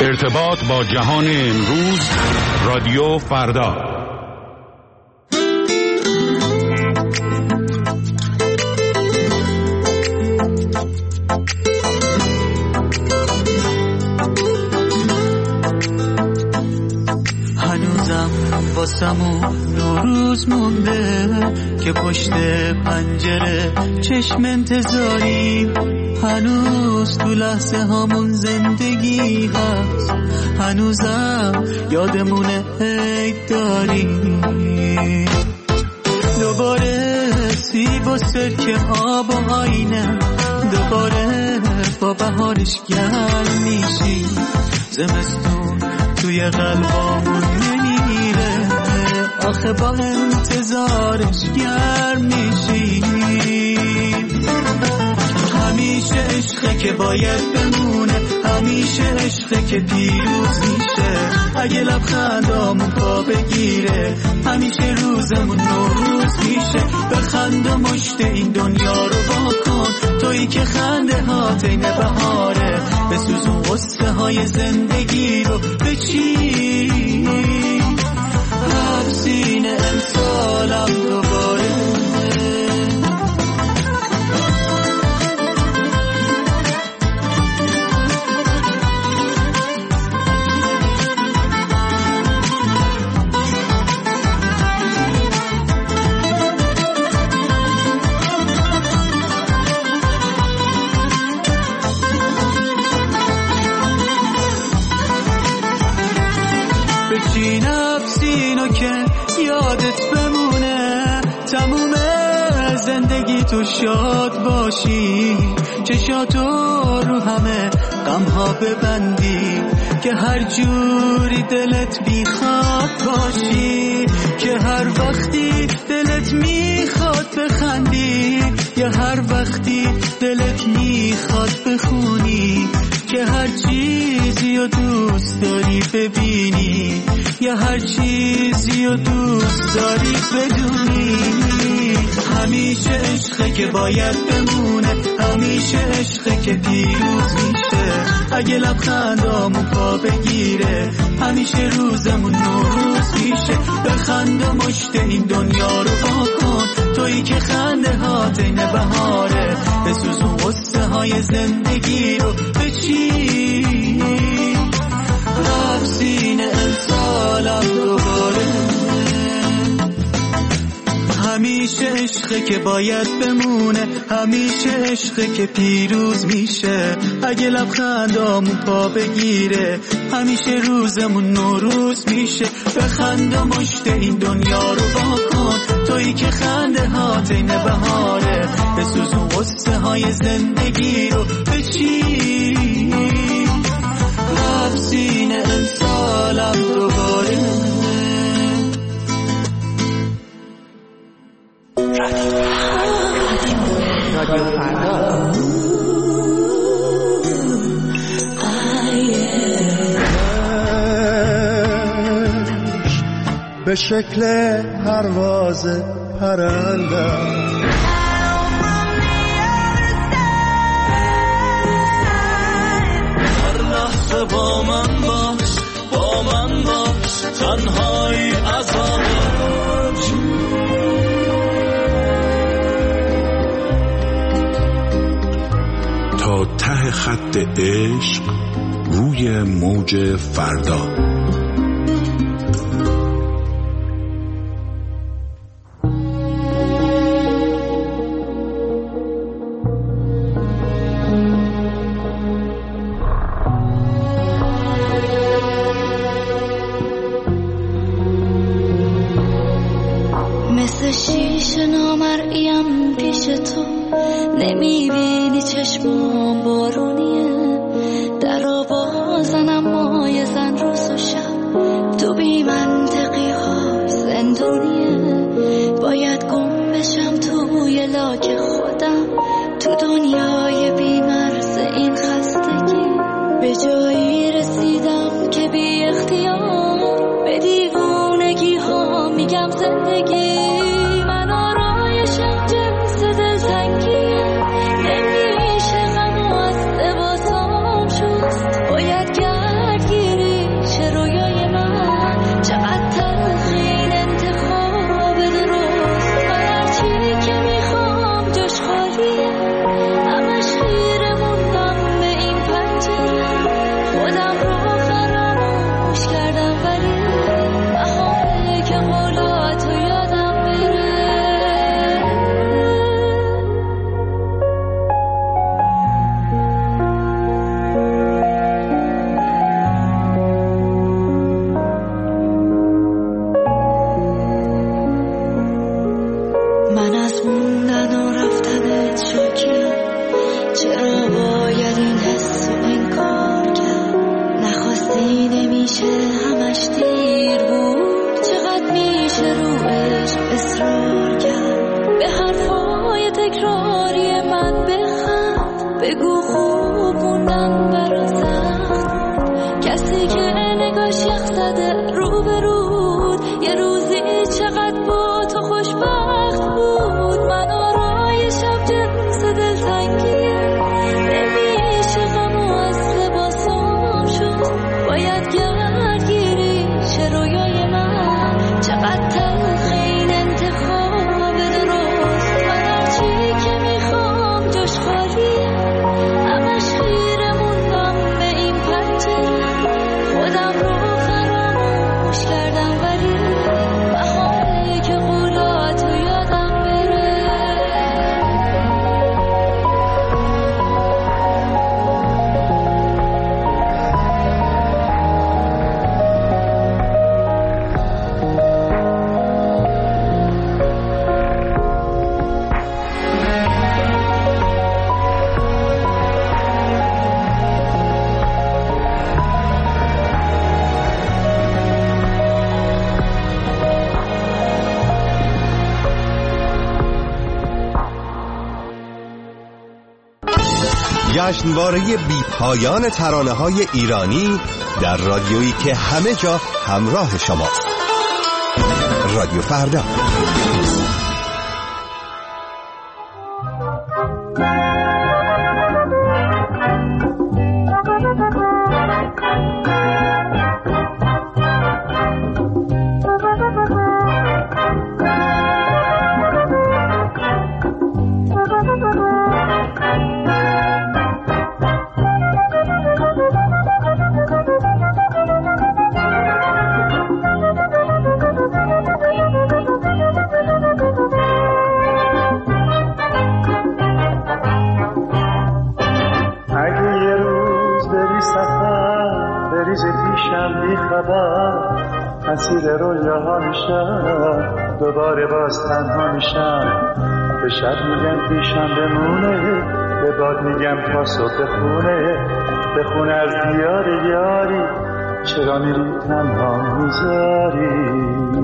ارتباط با جهان امروز، رادیو فردا. هنوزم واسمون نوروز مونده که پشت پنجره چشم انتظاریم، هنوز تو لحظه هامون زندگی هست، هنوزم یادمونه عید داریم. دوباره سیب و سرکه آب و آینه، دوباره با بهارش گرم میشی، زمستون توی قلبامون نمیره، آخه با انتظارش گرم میشی. همیشه عشقه که باید بمونه، همیشه عشقه که پیروز میشه، اگه لبخندامون پا بگیره، همیشه روزمون نوروز میشه. بخند و مشت این دنیا رو واکن، تویی که خنده هات این بهاره، بسوزون غصه های زندگی رو بچین، هر سینه امسالم دوباره. نفسینو که یادت بمونه، تموم زندگی تو شاد باشی، چشاتو رو همه غمها ببندی، که هر جوری دلت بیخواد باشی، که هر وقتی دلت میخواد بخندی، یا هر وقتی دلت میخواد بخونی، که هر چیزی رو دوست داری ببینی، یا هر چیزی رو دوست داری بدونی. همیشه عشقه که باید بمونه، همیشه عشقه که پیروز میشه، اگه لبخندامون پا بگیره، همیشه روزمون نوروز میشه. بخند و مشت این دنیا رو واکن، تویی که خنده هات این بهاره، بسوزون غصه های زندگی رو بچین، هر سینه امسالم دوباره. همیشه عشقه که باید بمونه، همیشه عشقه که پیروز میشه، اگه لبخندامون پا بگیره، همیشه روزمون نوروز میشه. بخند و مشت این دنیا رو واکن، تویی که خنده هات این بهاره، بسوزون غصه های زندگی رو بچین، هر سینه امسالم دوباره. رادیو فردا. به شکل پرواز پرنده هر لحظه با من باش، با من باش، تنهایی عذابش. تا ته خط عشق روی موج فردا. مثل شیشه نامرئیم پیش تو، نمیبینی چشمام بارونیه، در آوازنم مایه زن روز و شب، تو بی منطقی ها زندونیه، باید گم بشم توی لاک خودم، تو دنیای بی مرز این خستگی، به جایی رسیدم که بی اختیار به دیوونگی ها میگم زندگی، من آرایشم جنس دلتنگیه، نمیشه غم و از لباسام شست، باید گردگیر میشه همش دیر بود، چقدر میشه رو عشق اصرار کرد، به حرفای تکراری من بخند، بگو خوب موندن برا سخت، کسی که نگاش یخ زده رو به رود، یه روزی چقدر با تو خوشبخت بود، من آرایشم جنس دلتنگیه، نمیشه غمو از لباسام شد، باید گردگیری شه رویای من، چقدر تلخ این انتخاب درست، من هرچی که میخوام جاش خالیه، همش خیره موندم به این پنجره، خودم رو فراموش کردم ولی بهانه‌ای که قولاتو یادم بره. جشنواره بی پایان ترانه‌های ایرانی در رادیویی که همه جا همراه شماست. رادیو فردا. مسیر رویاها میشم، دوباره باز تنها میشم، به شب میگم پیشم بمونه، به باد میگم تا صبح بخونه از دیار یاری، چرا میری تنها میذاری.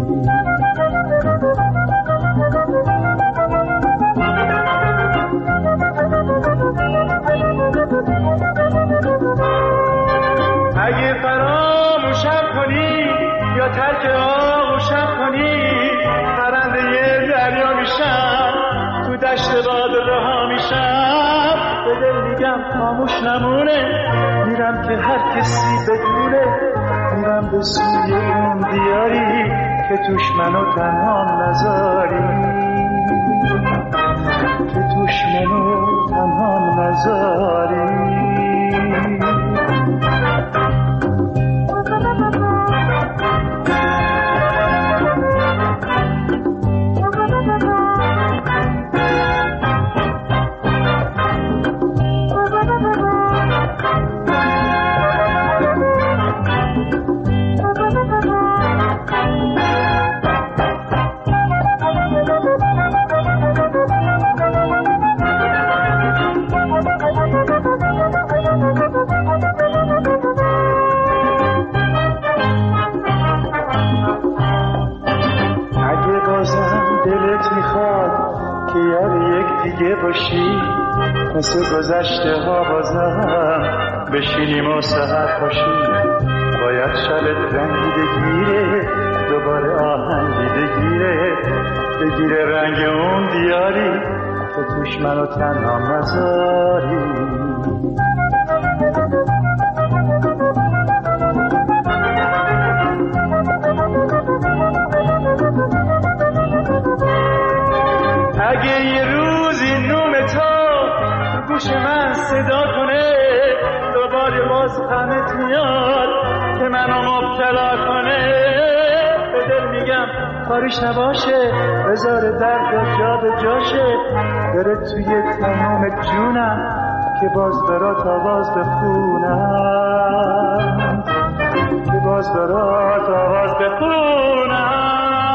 اگه فراموشم کنی یا ترک آغوشم کنی، پرنده دریا میشم، تو دشت باد رها میشم، به دل میگم خاموش نمونه، میرم که هر کسی بدونه، میرم به سوی اون دیاری که توش منو تنها نذاری، که توش منو تنها نذاری. مثل گذشته ها بازم بشینیم و سحر باشیم، باید شبت رنگی بگیره، دوباره آهنگی بگیره رنگ اون دیاری که توش منو تنها نذاری. اگه یه روزی نوم گوش من صدا کنه، دوباره باز غمت میاد که منو مبتلا کنه، به دل میگم کاریش نباشه، بذاره درد جا به جاشه، بره توی تمام جونم که باز برات آواز بخونم، که باز برات آواز بخونم.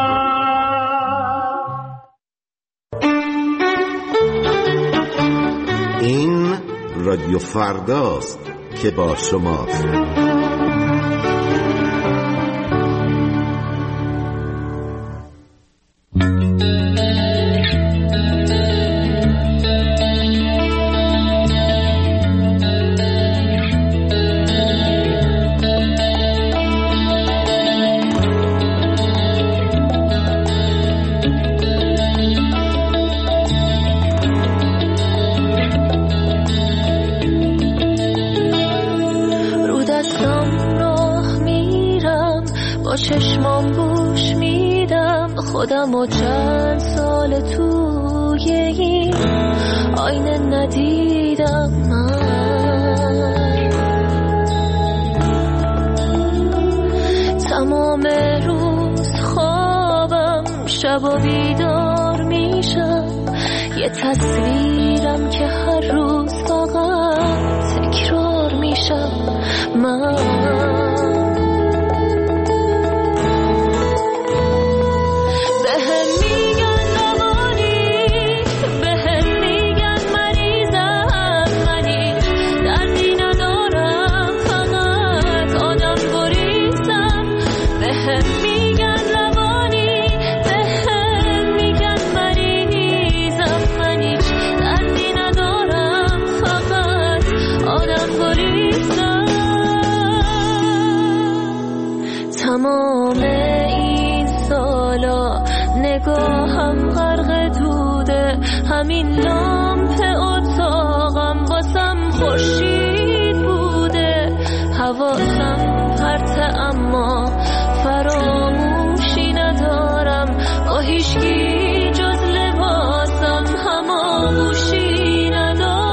این رادیو فرداست که با شماست. دستام راه میرم، با چشمام گوش میدم خودم و چند سال توی این آینه ندیدم من. تمام روز خوابم، شب و بیدار میشم، یه تصویرم که هر روز فقط تکرار میشم من. تمام این سالا نگاهم غرق دوده، همین لامپ اتاقم واسم خورشید بوده. حواسم پرته اما فراموشی ندارم، با هیچکی جز لباسم هماغوشی ندارم.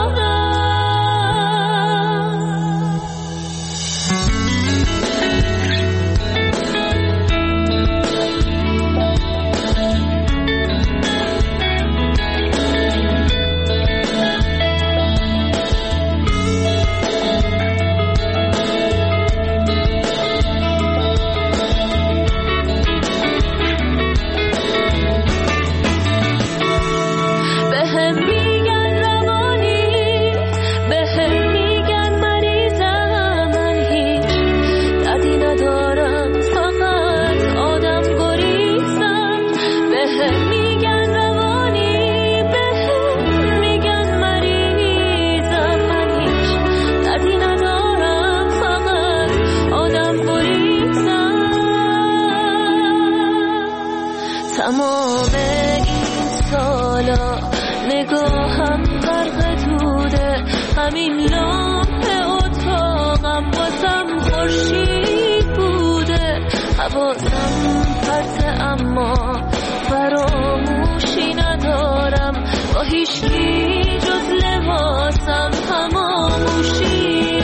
تمام این سالا نگاهم غرق دوده، همین لامپ اتاقم واسم خورشید بوده. حواسم پرته اما فراموشی ندارم، با هیچکی جز لباسم هماغوشی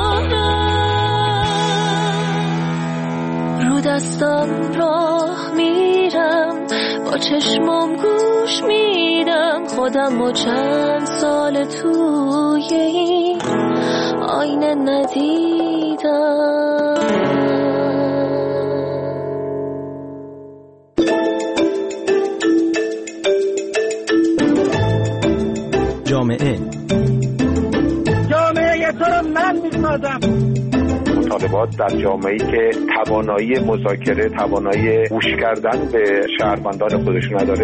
ندارم. رو دستم راه میرم، با چشمام گوش میدم خودم و چند سال توی این آینه ندیدم. جامعه تو رو من میسازم. مطالبات در جامعه‌ای که توانایی مذاکره، توانایی گوش کردن به شهروندان خودشون نداره.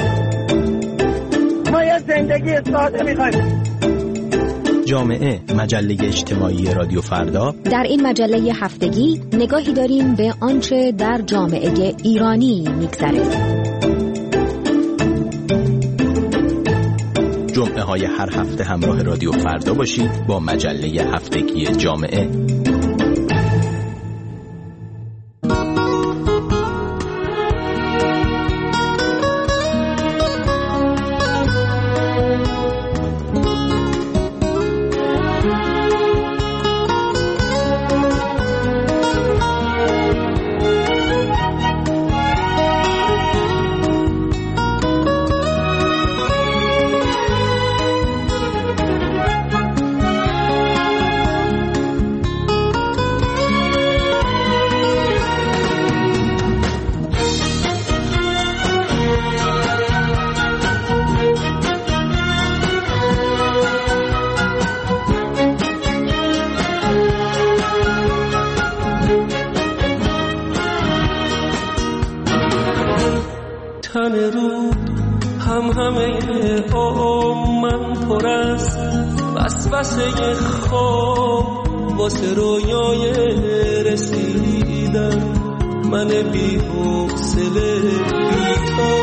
ما یه زندگی ساده می‌خوایم. جامعه، مجله اجتماعی رادیو فردا. در این مجله هفتگی نگاهی داریم به آنچه در جامعه ایرانی می‌گذره. جمعه های هر هفته همراه رادیو فردا باشید با مجله هفتگی جامعه. تن رود همه من پر است، وسوسه خواب واسه رویای رسیدن، من بی حوصله بی تو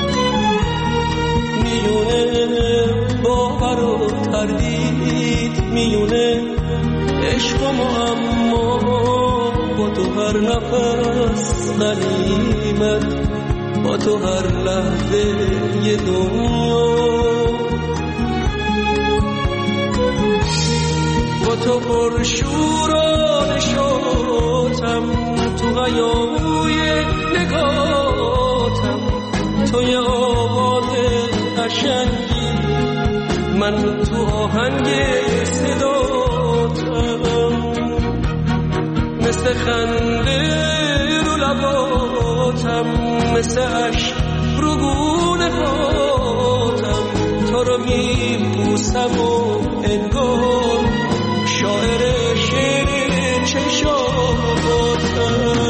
میونه باور و تردید میونه عشق و معما با تو هر نفس غنیمت با تو هر لحظه یه دنیا با تو پر شور و نشاطم تو هیاهوی نگاتم تو یه آواز قشنگی من تو آهنگ صداتم مثل خنده رو لباتم مثل عشق رو گونه پاتم تو رو میبوسم و انگار شاعر شعر چشاتم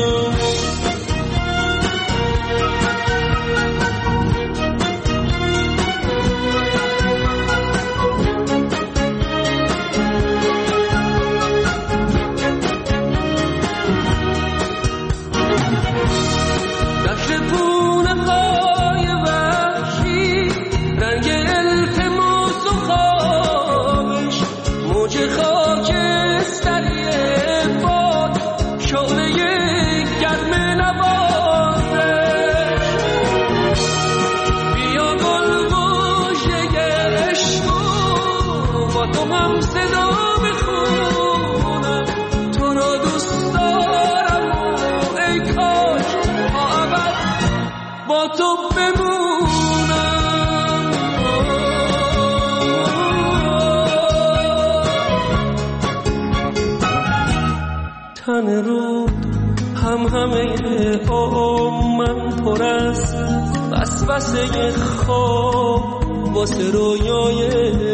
تن رو همه من پر از وسوسه خواب واسه رویای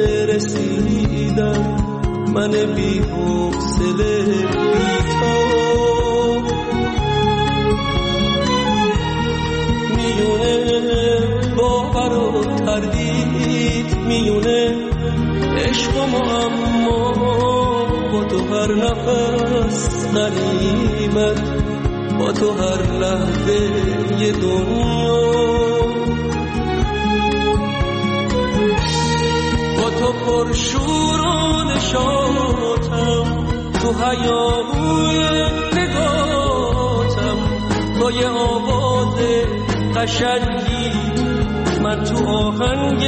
رسیدن من بی حوصله بی‌تاب میونه باور و تردید میونه عشق و معما با تو هر نفس غنیمت با تو هر لحظه یه دنیا با تو پر شور و نشاطم تو هیاهوی نگاتم تو یه آواز قشنگی من تو آهنگ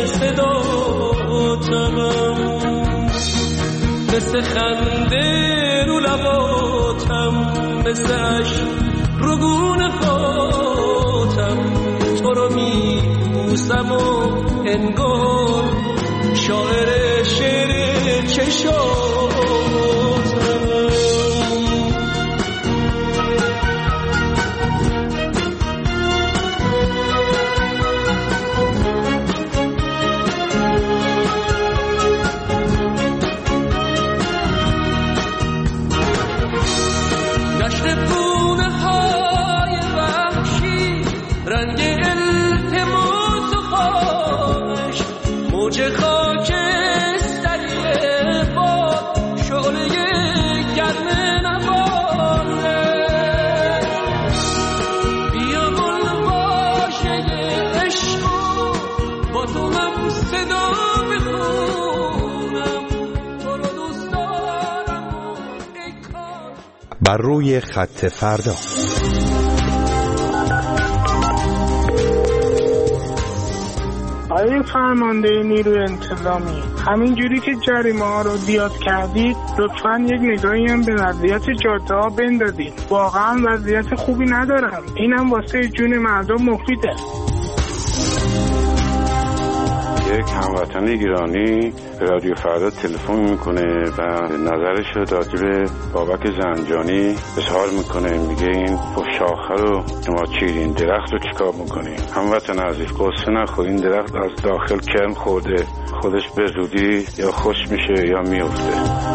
صداتم مثل خنده رو لباتم مثل عشق رو گونه پاتم تو رو میبوسم و انگار شاعر شعر چشاتم بر روی خط فردا. آقای فرمانده نیروی انتظامی، همین جوری که جریمه ها رو زیاد کردید لطفاً یک نگاهی هم به وضعیت جاده ها بندازید. واقعا وضعیت خوبی ندارم، اینم واسه جون مردم مفیده. یک هموطن ایرانی به رادیو فردا تلفن میکنه و نظرش رو راجع به بابک زنجانی اظهار میکنه، میگه این شاخه رو شما چیرین، درخت رو چیکار میکنین؟ هموطن عزیز قصه نخور، این درخت از داخل کرم خورده، خودش به زودی یا خوش میشه یا میفته.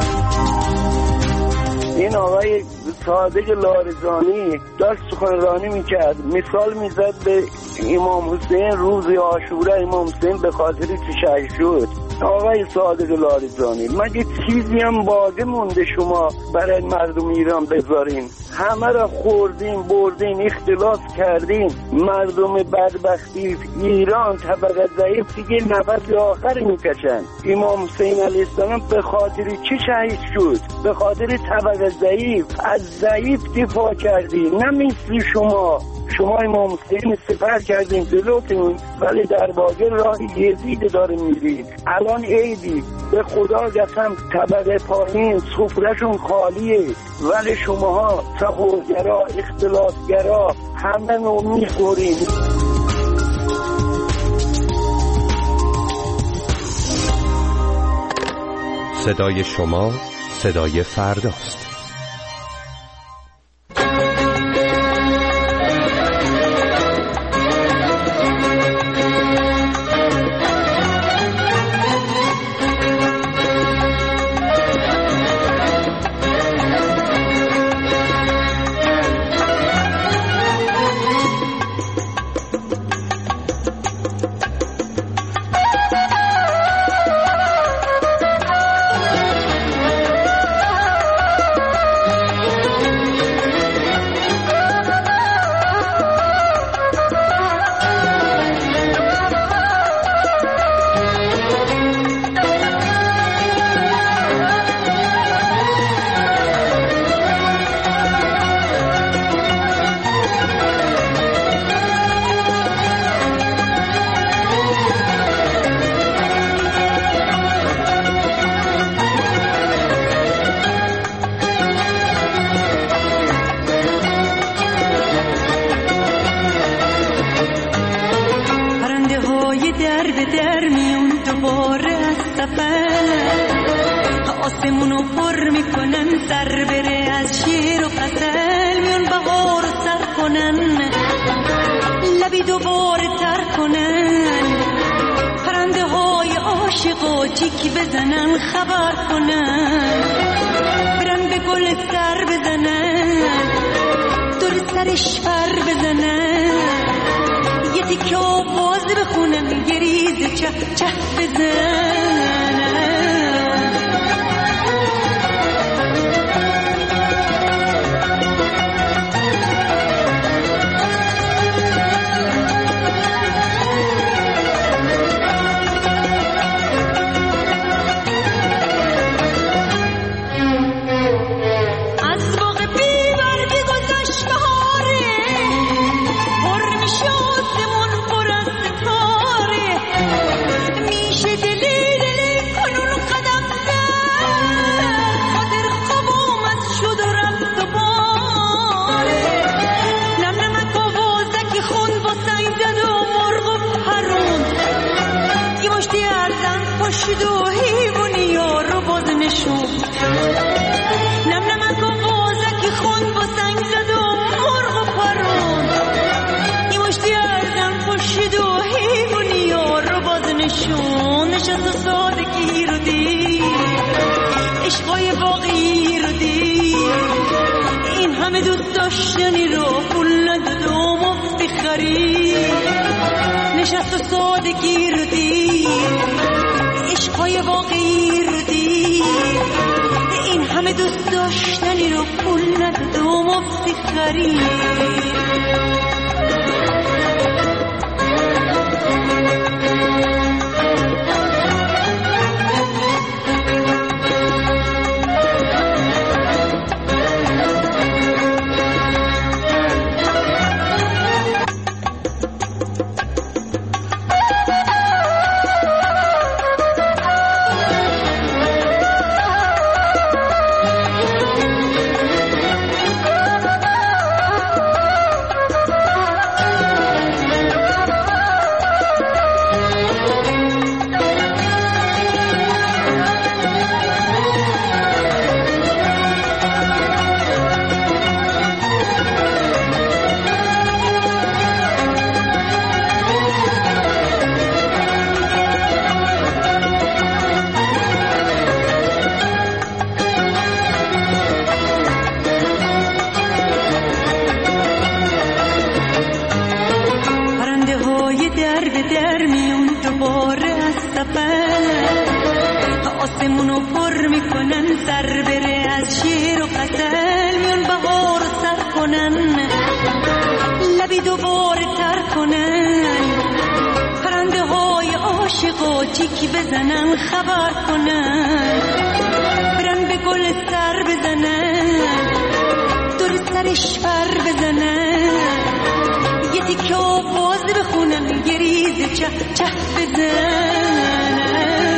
این آقای صادق لارزانی داشت سخنرانی میکرد، مثال میزد به امام حسین روز عاشورا. امام حسین به خاطر چی شهید شد؟ آقای صادق لارزانی، مگه چیزی هم باقی مونده شما برای مردم ایران بذارین؟ همه را خوردین، بردین، اختلاف کردین. مردم بدبختی ایران طبقه ضعیف دیگه نفس آخر میکشن. امام حسین علیه السلام به خاطر چه شهید شد؟ به خاطر طبقه ضعیف. از ضعیف دفاع کردی، نه مثل شما امام حسین سپر کردین جلوتون ولی در واقع راه یزید داره میرید. الان عیدی به خدا قسم طبقه پایین سفرهشون خالیه ولی شماها تقویگرا اختلافگرا همه رو میخورین. صدای شما صدای فرداست. لبی دوباره بزنن خبر کنن، برن به گل سر بزنن، دور سرش پر بزنن، یه تیکه آواز بخونن، یه ریز چه چه بزنن.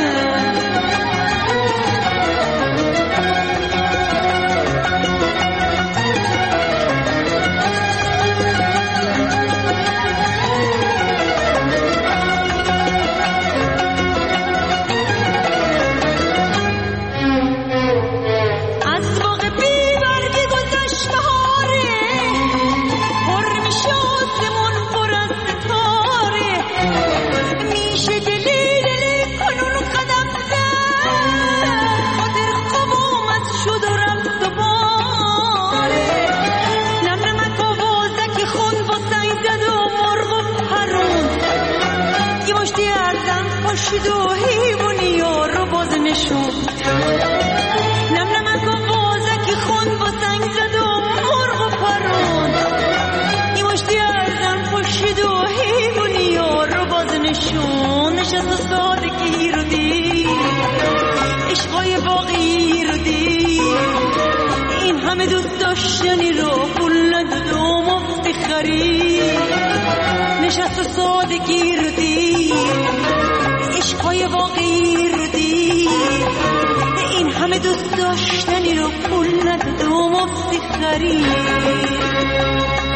شدو حیوانی رو باز نشون، نم نمک و بازکی خون با سنگ زد و مرغ و پرون، این مشتی ارزن پشید و حیوانی رو باز نشون. نشست و سادگی رو دید، عشقای باقی رو دید، این همه دوست داشتنی رو پول نداد و مفتی خرید. نشست و سادگی رو دید، عشقای واقعی رو دید، این همه دوست داشتنی رو پول نداد و مفتی خرید.